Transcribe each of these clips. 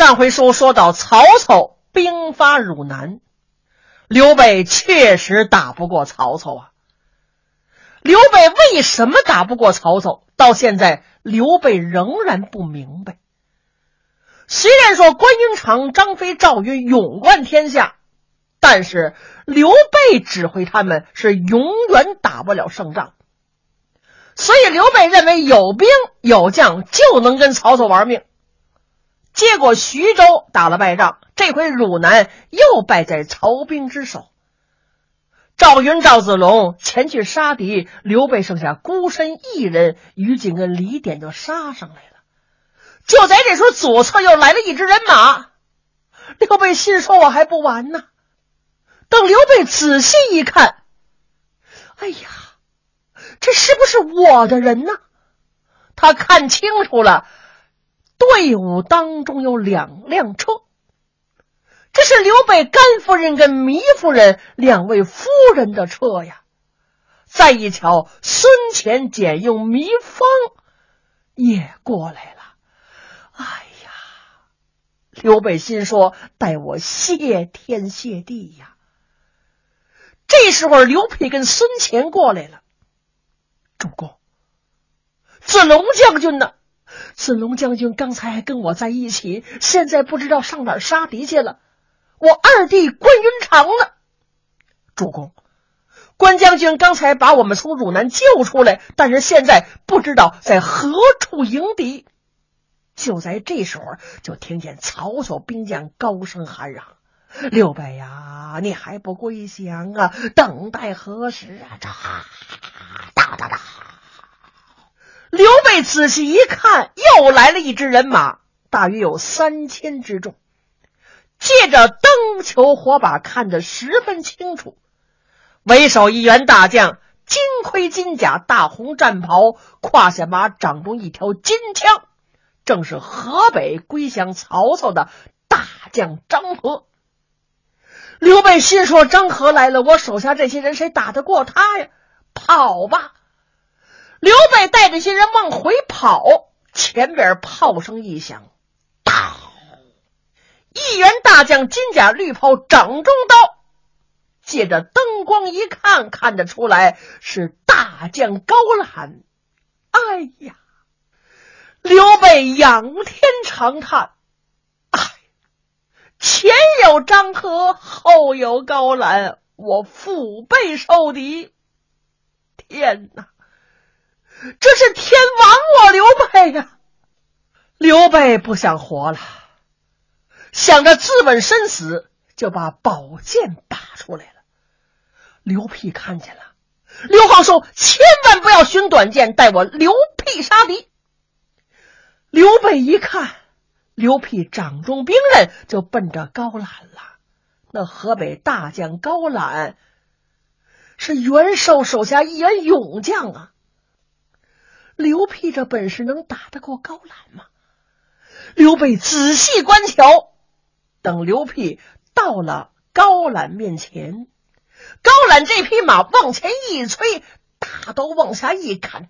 上回书说到曹操兵发汝南，刘备确实打不过曹操啊。刘备为什么打不过曹操，到现在刘备仍然不明白。虽然说关云长、张飞、赵云勇冠天下，但是刘备指挥他们是永远打不了胜仗。所以刘备认为有兵有将就能跟曹操玩命。结果徐州打了败仗，这回汝南又败在曹兵之手。赵云、赵子龙前去杀敌，刘备剩下孤身一人，于禁跟李典就杀上来了。就在这时候，左侧又来了一支人马。刘备心说我还不完呢。等刘备仔细一看，哎呀，这是不是我的人呢？他看清楚了，队伍当中有2辆车，这是刘备甘夫人跟糜夫人2位夫人的车呀。再一瞧，孙乾、简用、糜芳也过来了。哎呀，刘备心说待我谢天谢地呀。这时候刘辟跟孙乾过来了。主公，子龙将军呢？子龙将军刚才还跟我在一起，现在不知道上哪儿杀敌去了。我二弟关云长呢？主公，关将军刚才把我们从汝南救出来，但是现在不知道在何处迎敌。就在这时候，就听见曹操兵将高声喊嚷：刘备呀，你还不归降啊？等待何时啊？哒哒哒！刘备仔细一看，又来了一支人马，大约有3000之众。借着灯球火把看得十分清楚，为首一员大将，金盔金甲，大红战袍，胯下马，掌中一条金枪，正是河北归降曹操的大将张合。刘备心说，张合来了，我手下这些人谁打得过他呀？跑吧！刘备带着些人往回跑，前边炮声一响，当！一员大将金甲绿袍，掌中刀，借着灯光一看，看得出来是大将高览。哎呀，刘备仰天长叹，哎，前有张合，后有高览，我腹背受敌。天哪，这是天亡我刘备呀！刘备不想活了，想着自刎身死，就把宝剑拔出来了。刘辟看见了，刘皇叔千万不要寻短见，带我刘辟杀敌。刘备一看，刘辟掌中兵刃，就奔着高览了。那河北大将高览是袁绍手下一员勇将啊。刘辟这本事能打得过高览吗？刘备仔细观瞧，等刘辟到了高览面前，高览这匹马往前一催，大刀往下一砍，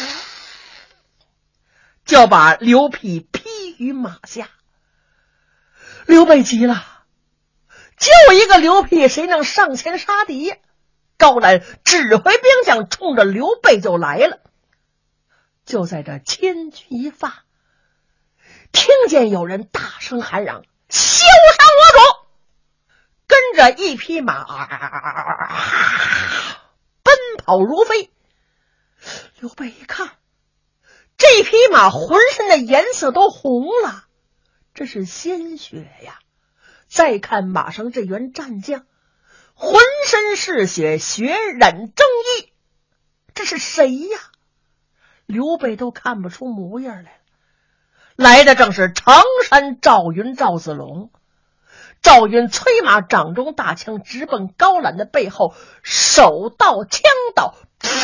就把刘辟劈于马下。刘备急了，就一个刘辟，谁能上前杀敌呀？高览指挥兵将冲着刘备就来了。就在这千钧一发，听见有人大声喊嚷：休伤我主！跟着一匹马奔跑如飞。刘备一看，这匹马浑身的颜色都红了，这是鲜血呀。再看马上这员战将，浑身是血，血染征衣，这是谁呀？刘备都看不出模样来了。来的正是常山赵云、赵子龙。赵云催马，掌中大枪直奔高览的背后，手到枪到，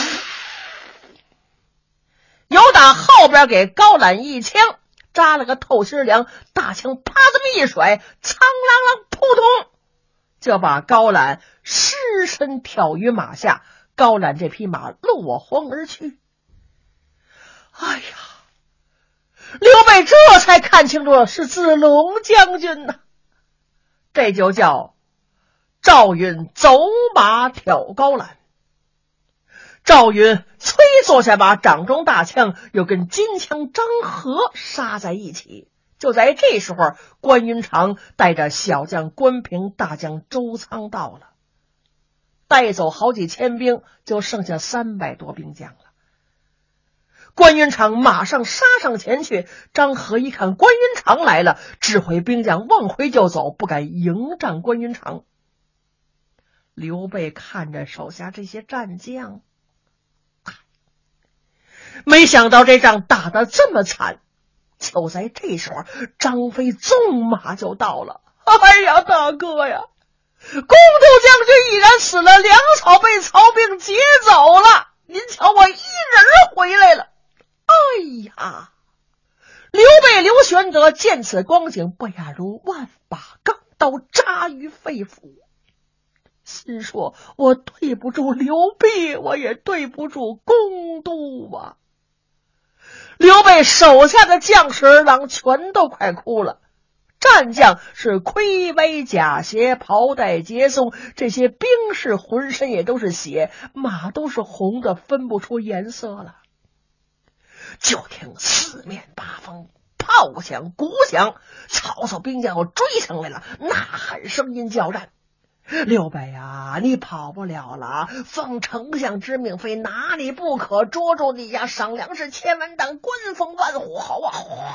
有打后边给高览一枪，扎了个透心凉，大枪啪这么一甩，苍啷啷扑通，就把高览尸身挑于马下。高览这匹马落荒而去。哎呀， 刘备这才看清楚是子龙将军呐，这就叫赵云走马挑高栏。赵云催坐下马，掌中大枪又跟金枪张合杀在一起。就在这时候，关云长带着小将关平、大将周仓到了，带走好几千兵，就剩下300多兵将了。关云长马上杀上前去，张合一看关云长来了，指挥兵将往回就走，不敢迎战关云长。刘备看着手下这些战将，没想到这仗打得这么惨。就在这时候，张飞纵马就到了。哎呀，大哥呀，公主将军已然死了，粮草被曹兵劫走了，您瞧我一人回来了。哎呀，刘备刘玄德见此光景，不亚如万把钢刀扎于肺腑，心说我对不住刘备，我也对不住公督啊。刘备手下的将士儿郎全都快哭了，战将是盔围甲鞋，袍带结松，这些兵士浑身也都是血，马都是红的，分不出颜色了。就听四面八方炮响鼓响，曹操兵将要追上来了，呐喊声音交战。刘备啊，你跑不了了，奉丞相之命，非拿你不可，捉住你呀，赏粮食1000万担，官封万户侯啊！哗！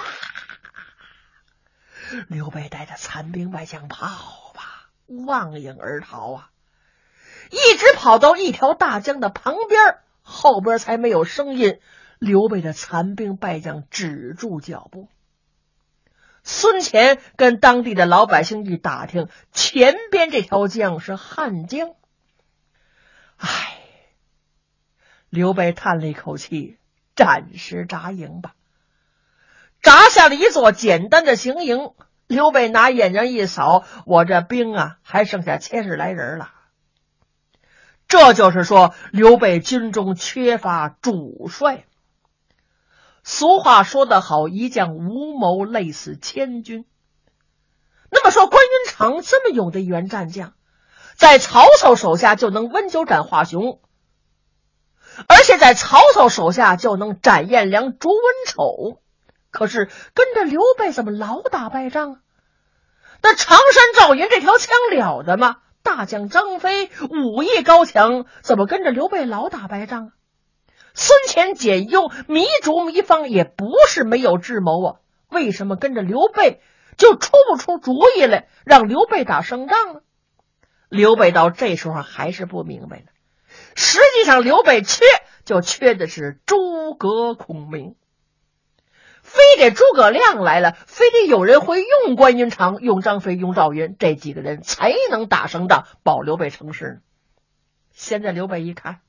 刘备带着残兵败将跑吧，望影而逃啊！一直跑到一条大江的旁边，后边才没有声音。刘备的残兵败将止住脚步。孙乾跟当地的老百姓一打听，前边这条江是汉江。唉，刘备叹了一口气，暂时扎营吧。扎下了一座简单的行营，刘备拿眼睛一扫，我这兵啊还剩下70来人了。这就是说，刘备军中缺乏主帅。俗话说得好，一将无谋，累死千军。那么说，关云长这么勇的一员战将，在曹操手下就能温酒斩华雄，而且在曹操手下就能斩颜良、逐文丑，可是跟着刘备怎么老打败仗啊？那常山赵云这条枪了得吗？大将张飞武艺高强，怎么跟着刘备老打败仗啊？孙乾简忧糜竺糜芳也不是没有智谋啊，为什么跟着刘备就出不出主意来，让刘备打胜仗呢？刘备到这时候还是不明白呢。实际上刘备就缺的是诸葛孔明，非得诸葛亮来了，非得有人会用关云长、用张飞、用赵云，这几个人才能打胜仗，保刘备成事呢。现在刘备一看，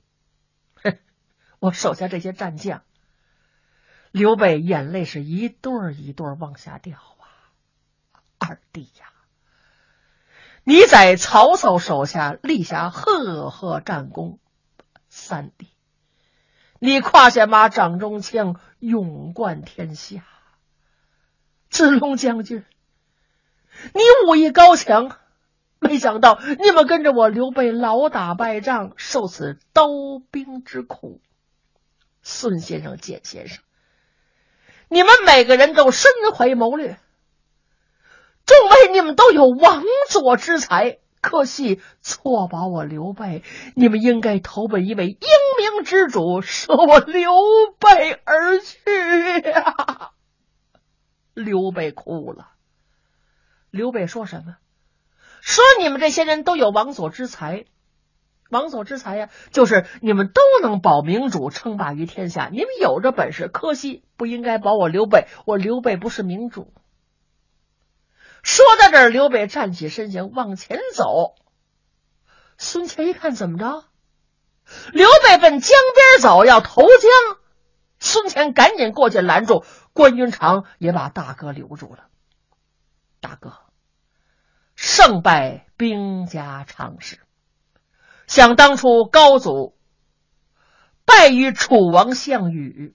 我手下这些战将，刘备眼泪是一对儿一对儿往下掉啊！二弟呀，你在曹操手下立下赫赫战功，三弟，你胯下马，掌中枪，勇冠天下。子龙将军，你武艺高强，没想到你们跟着我刘备老打败仗，受此刀兵之苦。孙先生、简先生，你们每个人都身怀谋略，众位你们都有王佐之才，可惜错保我刘备，你们应该投奔一位英明之主，舍我刘备而去呀！刘备哭了。刘备说什么？说你们这些人都有王佐之才。王佐之才呀，就是你们都能保明主，称霸于天下，你们有这本事，可惜不应该保我刘备，我刘备不是明主。说到这儿，刘备站起身形往前走。孙乾一看，怎么着？刘备奔江边走，要投江。孙乾赶紧过去拦住，关云长也把大哥留住了。大哥，胜败兵家常事，想当初高祖败于楚王项羽，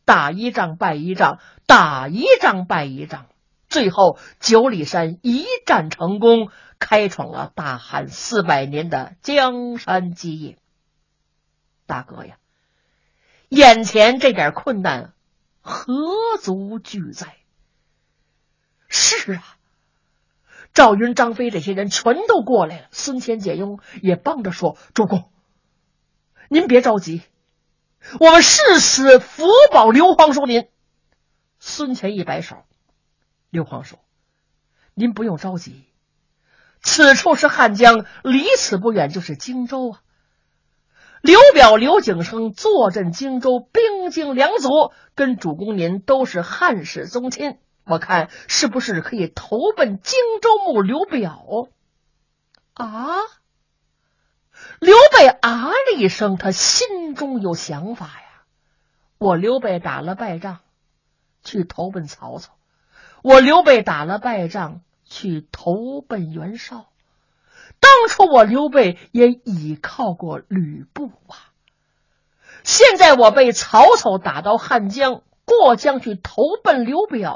打一仗败一仗，打一仗败一仗，最后九里山一战成功，开创了大汉400年的江山基业。大哥呀，眼前这点困难何足惧哉？是啊，赵云、张飞这些人全都过来了，孙乾、解庸也帮着说：“主公，您别着急，我们誓死福保刘皇叔您。”孙乾一摆手：“刘皇叔，您不用着急，此处是汉江，离此不远就是荆州啊。刘表、刘景升坐镇荆州，兵精粮足，跟主公您都是汉室宗亲，我看是不是可以投奔荆州牧刘表？”啊！刘备啊了一声，他心中有想法呀。我刘备打了败仗，去投奔曹操；我刘备打了败仗，去投奔袁绍。当初我刘备也倚靠过吕布啊，现在我被曹操打到汉江，过江去投奔刘表。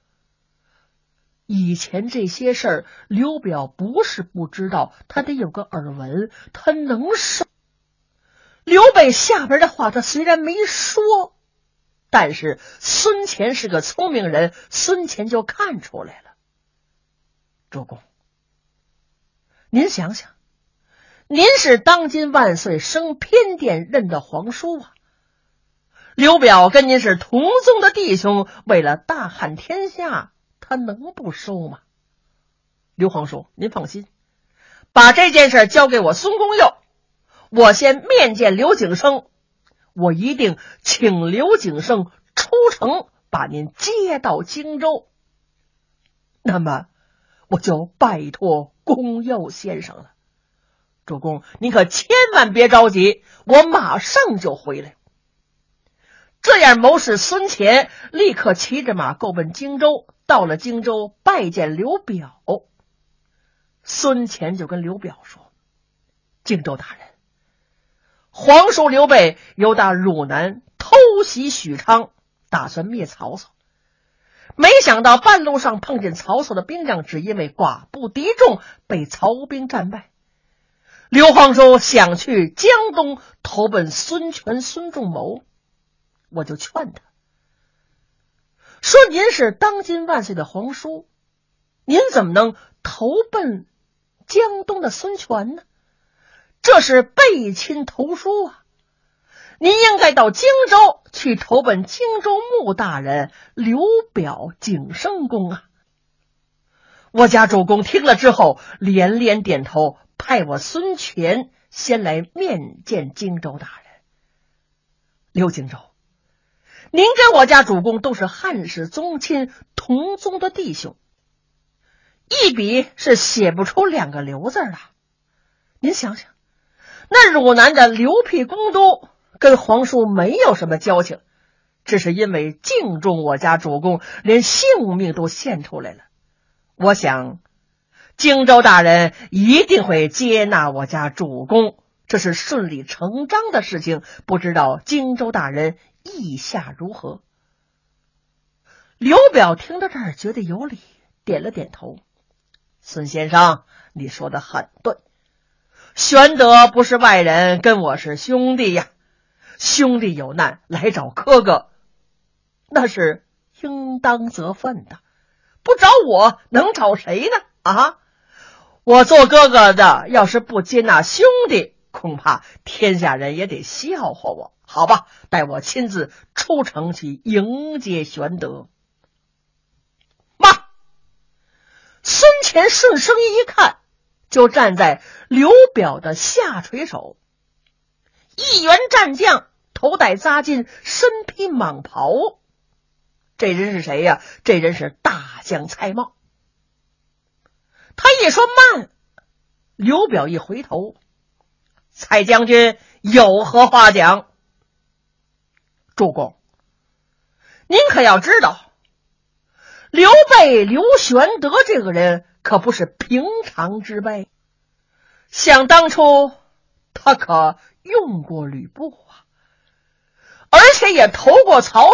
以前这些事儿，刘表不是不知道，他得有个耳闻，他能受。刘备下边的话他虽然没说，但是孙乾是个聪明人，孙乾就看出来了。主公，您想想，您是当今万岁升偏殿任的皇叔啊，刘表跟您是同宗的弟兄，为了大汉天下，他能不收吗？刘皇叔，您放心，把这件事交给我孙公佑，我先面见刘景升，我一定请刘景升出城把您接到荆州。那么我就拜托公佑先生了。主公，您可千万别着急，我马上就回来。这样谋士孙乾立刻骑着马够奔荆州，到了荆州拜见刘表。孙乾就跟刘表说：“荆州大人，皇叔刘备由打汝南偷袭许昌，打算灭曹操，没想到半路上碰见曹操的兵将，只因为寡不敌众，被曹兵战败。刘皇叔想去江东投奔孙权、孙仲谋，我就劝他说：您是当今万岁的皇叔，您怎么能投奔江东的孙权呢？这是背亲投书啊！您应该到荆州去投奔荆州牧大人刘表、景升公啊！”我家主公听了之后连连点头，派我孙权先来面见荆州大人。刘荆州，您跟我家主公都是汉室宗亲，同宗的弟兄，一笔是写不出2个刘字的。您想想，那汝南的刘辟公都跟皇叔没有什么交情，只是因为敬重我家主公，连性命都献出来了。我想荆州大人一定会接纳我家主公，这是顺理成章的事情，不知道荆州大人意下如何？刘表听到这儿觉得有理，点了点头：“孙先生，你说的很对，玄德不是外人，跟我是兄弟呀，兄弟有难来找哥哥，那是应当责分的，不找我能找谁呢？啊，我做哥哥的要是不接纳兄弟，恐怕天下人也得笑话我。好吧，待我亲自出城去迎接玄德。”妈！孙权顺声音一看，就站在刘表的下垂手，一员战将，头戴扎巾，身披蟒袍。这人是谁呀？这人是大将蔡瑁。他一说慢，刘表一回头：“蔡将军有何话讲？”主公，您可要知道，刘备刘玄德这个人可不是平常之辈，想当初他可用过吕布啊，而且也投过曹操，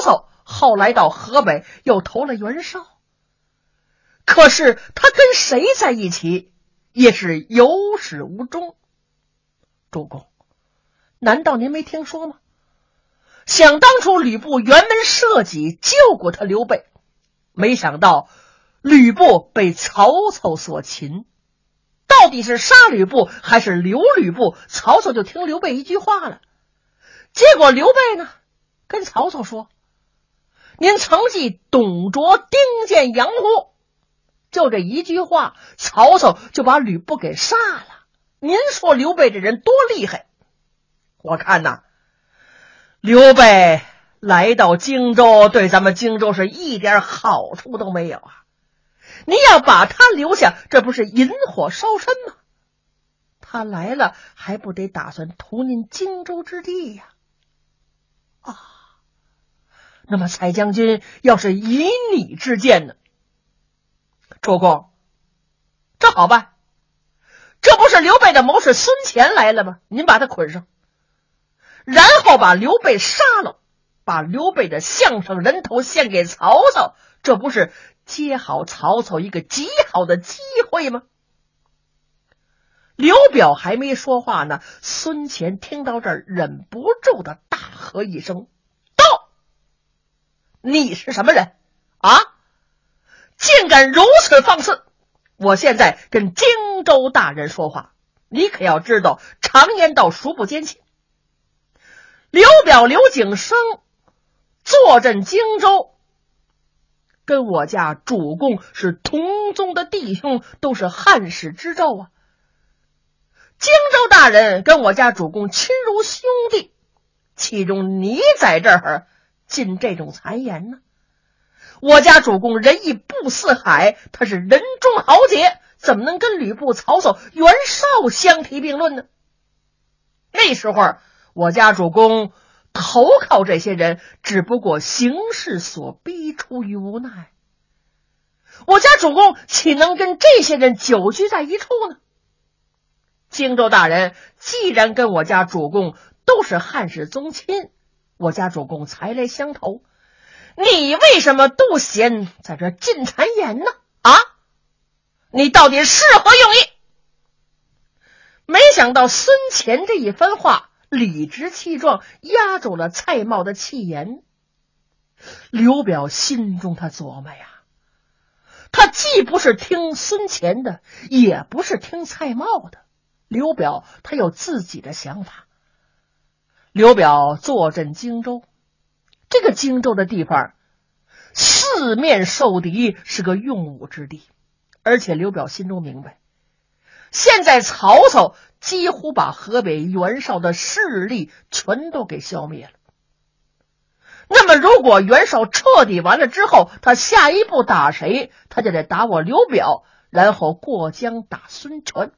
后来到河北又投了袁绍。可是他跟谁在一起也是有始无终。主公，难道您没听说吗？想当初吕布辕门射戟救过他刘备，没想到吕布被曹操所擒，到底是杀吕布还是留吕布，曹操就听刘备一句话了。结果刘备呢跟曹操说，您曾记董卓丁建阳乎？就这一句话，曹操就把吕布给杀了。您说刘备这人多厉害？我看呐，刘备来到荆州，对咱们荆州是一点好处都没有啊！你要把他留下，这不是引火烧身吗？他来了，还不得打算图您荆州之地呀？那么蔡将军要是以你之见呢？主公，这好办，这不是刘备的谋士孙乾来了吗？您把他捆上，然后把刘备杀了，把刘备的项上人头献给曹操，这不是接好曹操一个极好的机会吗？刘表还没说话呢，孙乾听到这儿忍不住的大喝一声，道：你是什么人啊？竟敢如此放肆！我现在跟荆州大人说话，你可要知道，常言道孰不奸情。刘表刘景升坐镇荆州，跟我家主公是同宗的弟兄，都是汉室之胄啊。荆州大人跟我家主公亲如兄弟，其中你在这儿进这种谗言呢？我家主公仁义不似海，他是人中豪杰，怎么能跟吕布、曹操、袁绍相提并论呢？那时候我家主公投靠这些人，只不过形势所逼，出于无奈。我家主公岂能跟这些人久居在一处呢？荆州大人既然跟我家主公都是汉室宗亲，我家主公才来相投，你为什么杜贤在这进谗言呢？啊，你到底是何用意？没想到孙乾这一番话理直气壮，压住了蔡瑁的气焰。刘表心中他琢磨呀，他既不是听孙乾的，也不是听蔡瑁的，刘表他有自己的想法。刘表坐镇荆州，这个荆州的地方四面受敌，是个用武之地，而且刘表心中明白，现在曹操几乎把河北袁绍的势力全都给消灭了。那么如果袁绍彻底完了之后，他下一步打谁？他就得打我刘表，然后过江打孙权。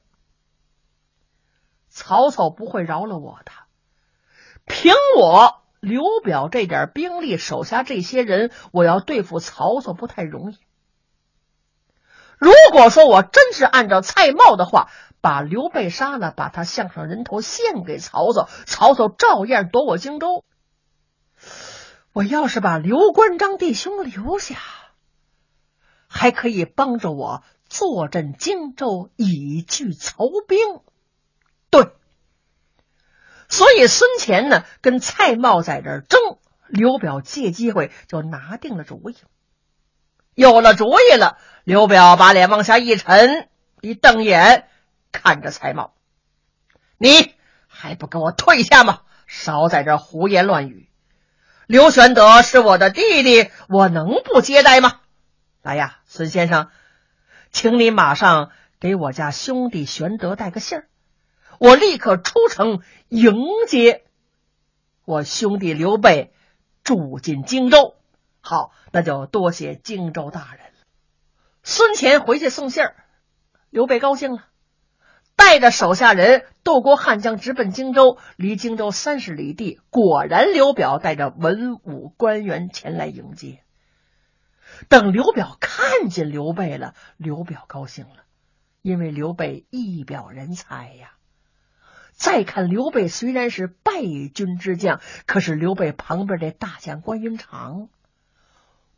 曹操不会饶了我的，凭我刘表这点兵力，手下这些人，我要对付曹操不太容易。如果说我真是按照蔡瑁的话，把刘备杀了，把他项上人头献给曹操，曹操照样夺我荆州。我要是把刘关张弟兄留下，还可以帮着我坐镇荆州，以拒曹兵。对，所以孙乾呢跟蔡瑁在这儿争，刘表借机会就拿定了主意。有了主意了，刘表把脸往下一沉，一瞪眼看着蔡瑁，你还不给我退下吗？少在这胡言乱语。刘玄德是我的弟弟，我能不接待吗？来呀，孙先生，请你马上给我家兄弟玄德带个信儿，我立刻出城迎接我兄弟刘备住进荆州。好，那就多谢荆州大人了。孙乾回去送信儿，刘备高兴了，带着手下人渡过汉江，直奔荆州。离荆州30里地，果然刘表带着文武官员前来迎接。等刘表看见刘备了，刘表高兴了，因为刘备一表人才呀。再看刘备虽然是败军之将，可是刘备旁边这大将关云长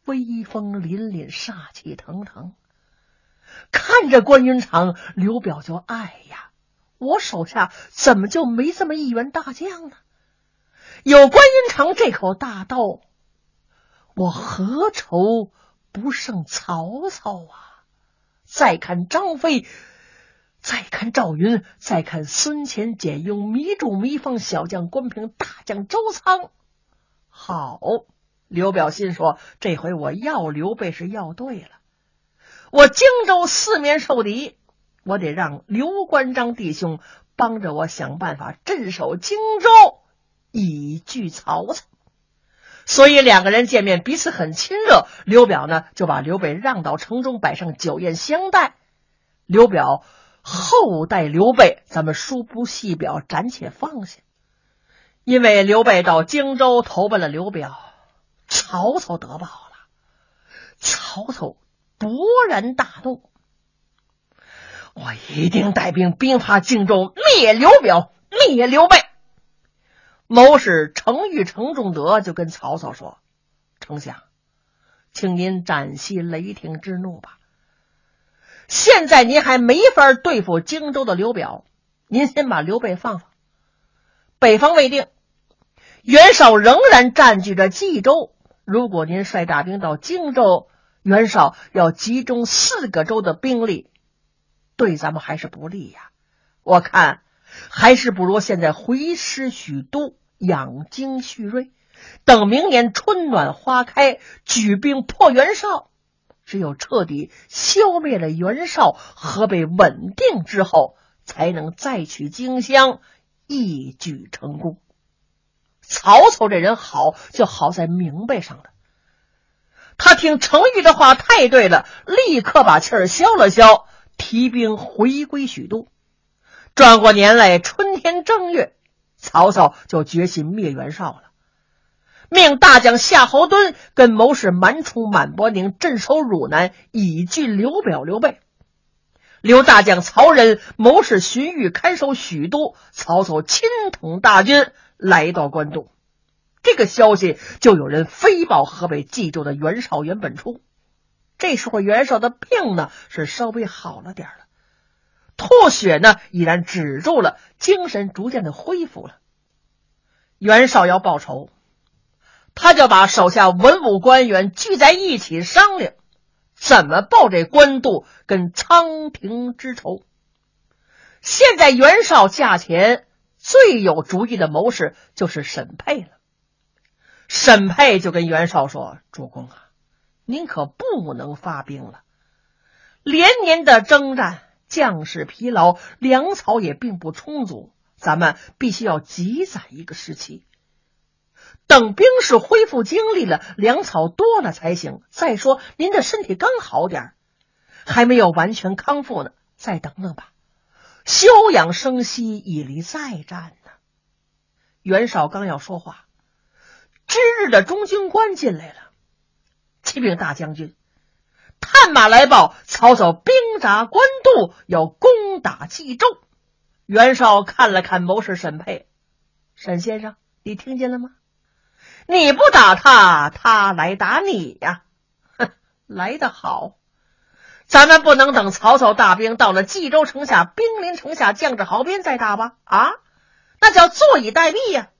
威风凛凛，杀气腾腾。看着关云长，刘表就哎呀，我手下怎么就没这么一员大将呢？有关云长这口大刀，我何愁不胜曹操啊？再看张飞，再看赵云，再看孙乾、简雍、糜竺、糜芳、小将关平、大将周仓。好，刘表心说，这回我要刘备是要对了。我荆州四面受敌，我得让刘关张弟兄帮着我想办法镇守荆州，以拒曹操。所以两个人见面彼此很亲热，刘表呢就把刘备让到城中，摆上酒宴相待。刘表厚待刘备，咱们书不细表，暂且放下。因为刘备到荆州投奔了刘表，曹操得报了。曹操勃然大怒，我一定带兵兵发荆州，灭刘表，灭刘备。谋士程昱、程仲德就跟曹操说，丞相，请您暂息雷霆之怒吧。现在您还没法对付荆州的刘表，您先把刘备放放。北方未定，袁绍仍然占据着冀州，如果您率大兵到荆州，袁绍要集中4个州的兵力，对咱们还是不利呀。我看还是不如现在回师许都，养精蓄锐，等明年春暖花开，举兵破袁绍。只有彻底消灭了袁绍，河北稳定之后，才能再取荆襄，一举成功。曹操这人好，就好在明白上了。他听程昱的话太对了，立刻把气儿消了消，提兵回归许都。转过年来，春天正月，曹操就决心灭袁绍了，命大将夏侯惇跟谋士满宠、满伯宁镇守汝南，以拒刘表、刘备。刘大将曹仁、谋士荀彧看守许都，曹操亲统大军来到关渡。这个消息就有人飞报河北冀州的袁绍、袁本初。这时候袁绍的病呢是稍微好了点了，吐血呢已然止住了，精神逐渐的恢复了。袁绍要报仇，他就把手下文武官员聚在一起商量，怎么报这官渡跟仓亭之仇。现在袁绍驾前最有主意的谋士就是沈佩了。沈佩就跟袁绍说，主公啊，您可不能发兵了，连年的征战，将士疲劳，粮草也并不充足，咱们必须要积攒一个时期，等兵士恢复精力了，粮草多了才行。再说您的身体刚好点，还没有完全康复呢，再等等吧，休养生息，以利再战呢。袁绍刚要说话，值日的中军官进来了，启禀大将军，探马来报，曹操兵扎官渡，要攻打冀州。袁绍看了看谋士沈佩，沈先生，你听见了吗？你不打他，他来打你呀！哼，来得好，咱们不能等曹操大兵到了冀州城下，兵临城下，将至壕边再打吧？啊，那叫坐以待毙呀！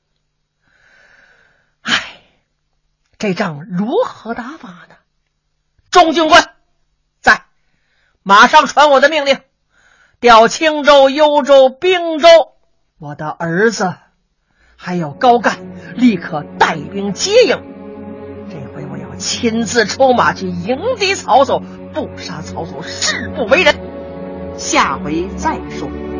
唉，这仗如何打法呢？中军官在，马上传我的命令，调青州、幽州、并州，我的儿子还有高干立刻带兵接应。这回我要亲自出马去迎敌曹操，不杀曹操誓不为人。下回再说。